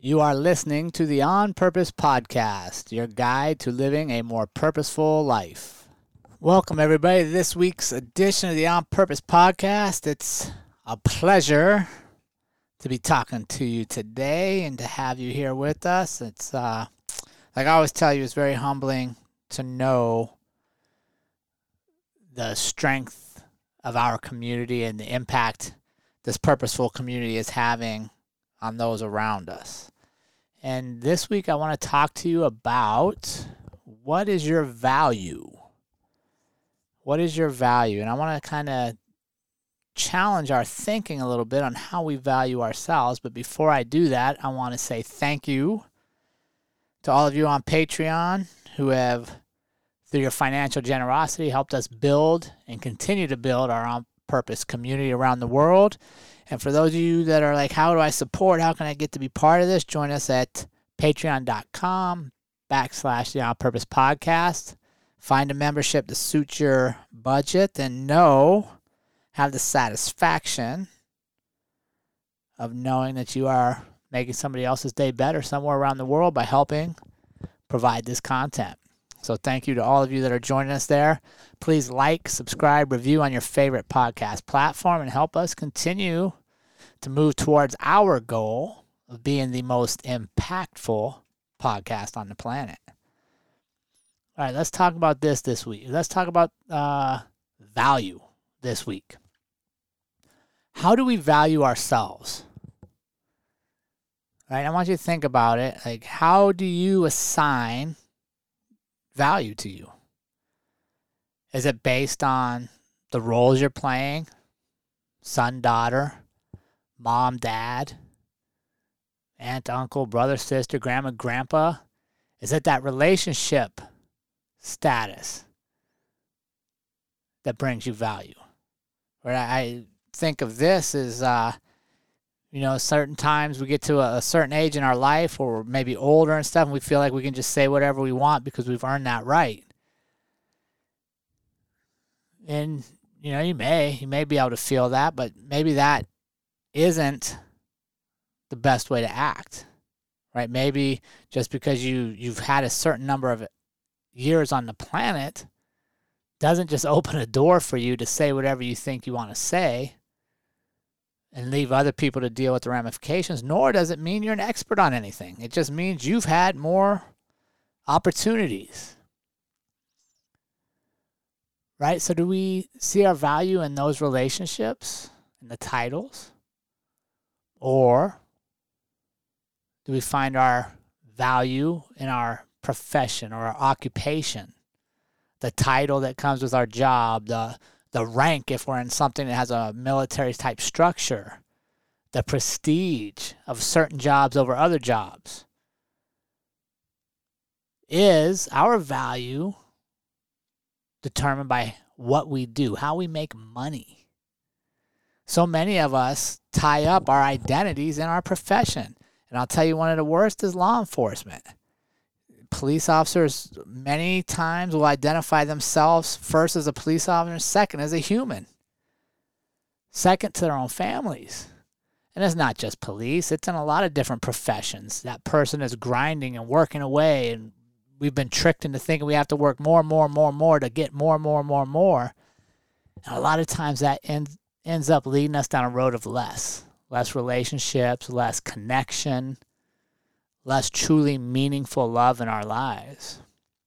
You are listening to the On Purpose Podcast, your guide to living a more purposeful life. Welcome, everybody, to this week's edition of the On Purpose Podcast. It's a pleasure to be talking to you today and to have you here with us. It's, like I always tell you, it's very humbling to know the strength of our community and the impact this purposeful community is having on those around us. And this week I want to talk to you about what is your value? What is your value? And I want to kind of challenge our thinking a little bit on how we value ourselves. But before I do that, I want to say thank you to all of you on Patreon who have, through your financial generosity, helped us build and continue to build our On Purpose community around the world. And for those of you that are like, how do I support? How can I get to be part of this? Join us at patreon.com/the On Purpose Podcast. Find a membership to suit your budget and have the satisfaction of knowing that you are making somebody else's day better somewhere around the world by helping provide this content. So thank you to all of you that are joining us there. Please like, subscribe, review on your favorite podcast platform and help us continue to move towards our goal of being the most impactful podcast on the planet. All right, let's talk about this week. Let's talk about value this week. How do we value ourselves? All right, I want you to think about it. Like, how do you assign value to you? Is it based on the roles you're playing? Son, daughter, mom, dad, aunt, uncle, brother, sister, grandma, grandpa? Is it that relationship status that brings you value? Or I think of this as, certain times we get to a certain age in our life or we're maybe older and stuff, and we feel like we can just say whatever we want because we've earned that right. And, you may be able to feel that, but maybe that isn't the best way to act, right? Maybe just because you've had a certain number of years on the planet doesn't just open a door for you to say whatever you think you want to say and leave other people to deal with the ramifications, nor does it mean you're an expert on anything. It just means you've had more opportunities, right? So do we see our value in those relationships and the titles? Or do we find our value in our profession or our occupation? The title that comes with our job, the rank if we're in something that has a military type structure, the prestige of certain jobs over other jobs. Is our value determined by what we do, how we make money? So many of us tie up our identities in our profession. And I'll tell you, one of the worst is law enforcement. Police officers many times will identify themselves first as a police officer, second as a human, second to their own families. And it's not just police. It's in a lot of different professions. That person is grinding and working away, and we've been tricked into thinking we have to work more to get more. And a lot of times that ends up leading us down a road of less relationships, less connection, less truly meaningful love in our lives.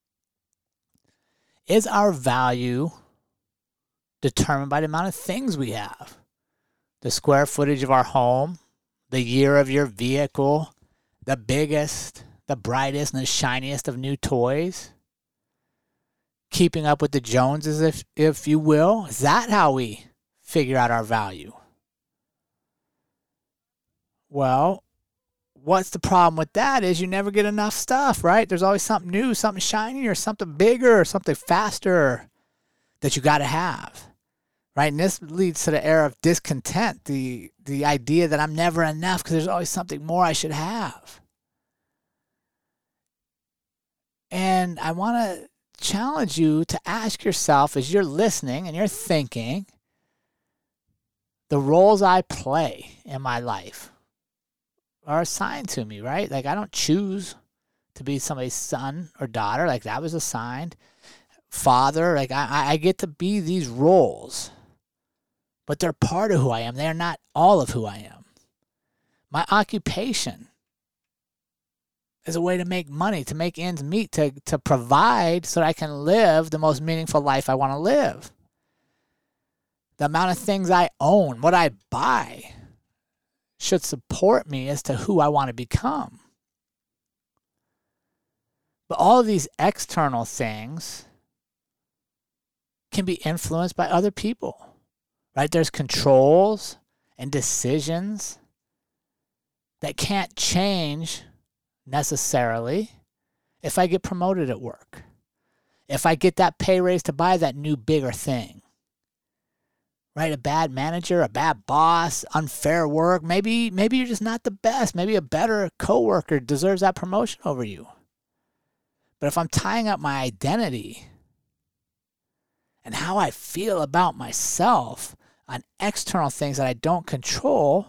Is our value determined by the amount of things we have? The square footage of our home, the year of your vehicle, the biggest, the brightest, and the shiniest of new toys? Keeping up with the Joneses, if you will? Is that how we figure out our value? Well, what's the problem with that is you never get enough stuff, right? There's always something new, something shiny, or something bigger, or something faster that you got to have, right? And this leads to the era of discontent, the idea that I'm never enough because there's always something more I should have. And I want to challenge you to ask yourself as you're listening and you're thinking, the roles I play in my life, are assigned to me, right? Like, I don't choose to be somebody's son or daughter. Like, that was assigned. Father, like, I get to be these roles, but they're part of who I am. They're not all of who I am. My occupation is a way to make money, to make ends meet, to provide so that I can live the most meaningful life I want to live. The amount of things I own, what I buy, should support me as to who I want to become. But all of these external things can be influenced by other people, right? There's controls and decisions that can't change necessarily if I get promoted at work, if I get that pay raise to buy that new bigger thing, right? A bad manager, a bad boss, unfair work. Maybe you're just not the best. Maybe a better coworker deserves that promotion over you. But if I'm tying up my identity and how I feel about myself on external things that I don't control,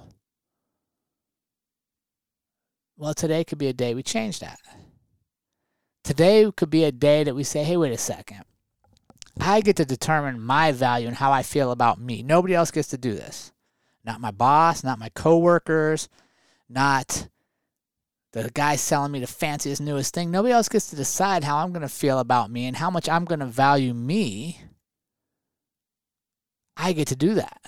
well, today could be a day we change that. Today could be a day that we say, hey, wait a second. I get to determine my value and how I feel about me. Nobody else gets to do this. Not my boss, not my coworkers, not the guy selling me the fanciest, newest thing. Nobody else gets to decide how I'm going to feel about me and how much I'm going to value me. I get to do that.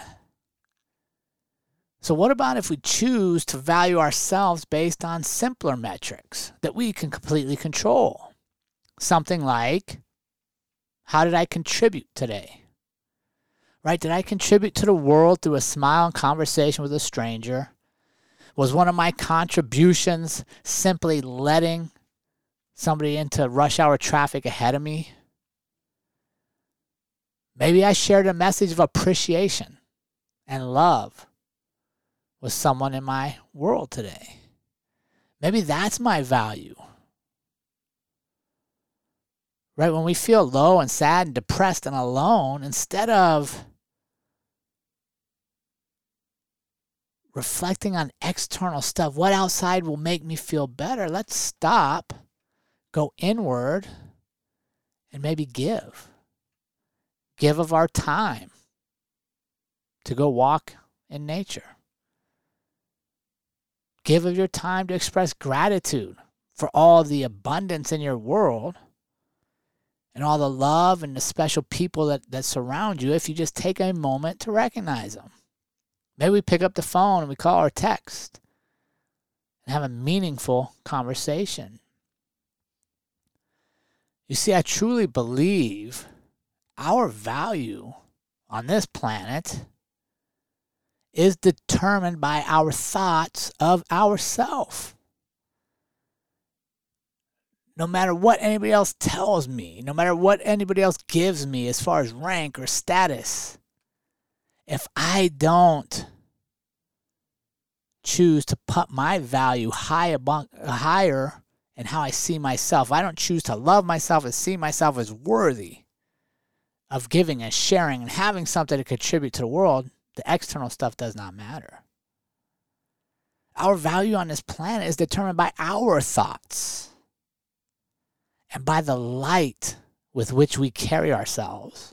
So what about if we choose to value ourselves based on simpler metrics that we can completely control? Something like, how did I contribute today? Right? Did I contribute to the world through a smile and conversation with a stranger? Was one of my contributions simply letting somebody into rush hour traffic ahead of me? Maybe I shared a message of appreciation and love with someone in my world today. Maybe that's my value. Right? When we feel low and sad and depressed and alone, instead of reflecting on external stuff, what outside will make me feel better, let's stop, go inward, and maybe give. Give of our time to go walk in nature. Give of your time to express gratitude for all the abundance in your world and all the love and the special people that surround you if you just take a moment to recognize them. Maybe we pick up the phone and we call or text and have a meaningful conversation. You see, I truly believe our value on this planet is determined by our thoughts of ourselves. No matter what anybody else tells me, no matter what anybody else gives me as far as rank or status, if I don't choose to put my value higher in how I see myself, I don't choose to love myself and see myself as worthy of giving and sharing and having something to contribute to the world, the external stuff does not matter. Our value on this planet is determined by our thoughts and by the light with which we carry ourselves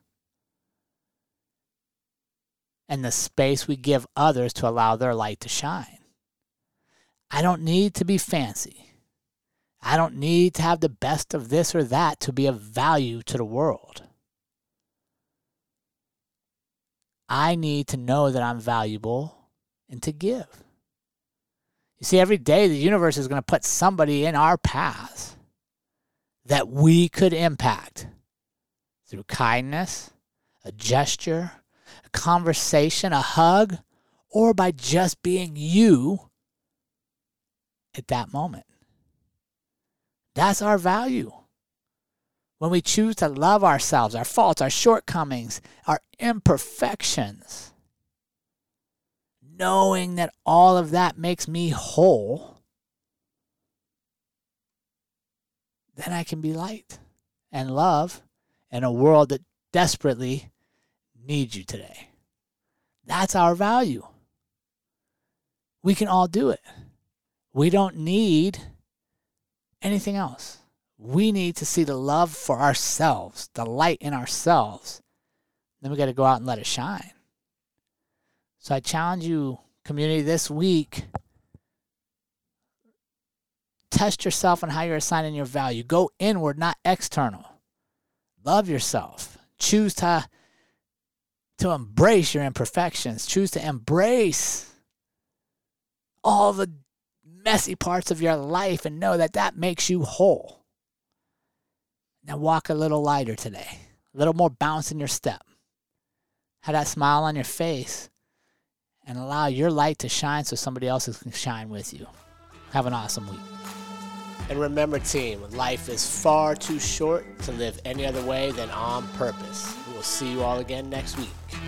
and the space we give others to allow their light to shine. I don't need to be fancy. I don't need to have the best of this or that to be of value to the world. I need to know that I'm valuable and to give. You see, every day the universe is going to put somebody in our path that we could impact through kindness, a gesture, a conversation, a hug, or by just being you at that moment. That's our value. When we choose to love ourselves, our faults, our shortcomings, our imperfections, knowing that all of that makes me whole, then I can be light and love in a world that desperately needs you today. That's our value. We can all do it. We don't need anything else. We need to see the love for ourselves, the light in ourselves. Then we got to go out and let it shine. So I challenge you, community, this week, test yourself on how you're assigning your value. Go inward, not external. Love yourself. Choose to embrace your imperfections. Choose to embrace all the messy parts of your life and know that that makes you whole. Now walk a little lighter today. A little more bounce in your step. Have that smile on your face and allow your light to shine so somebody else can shine with you. Have an awesome week. And remember, team, life is far too short to live any other way than on purpose. We will see you all again next week.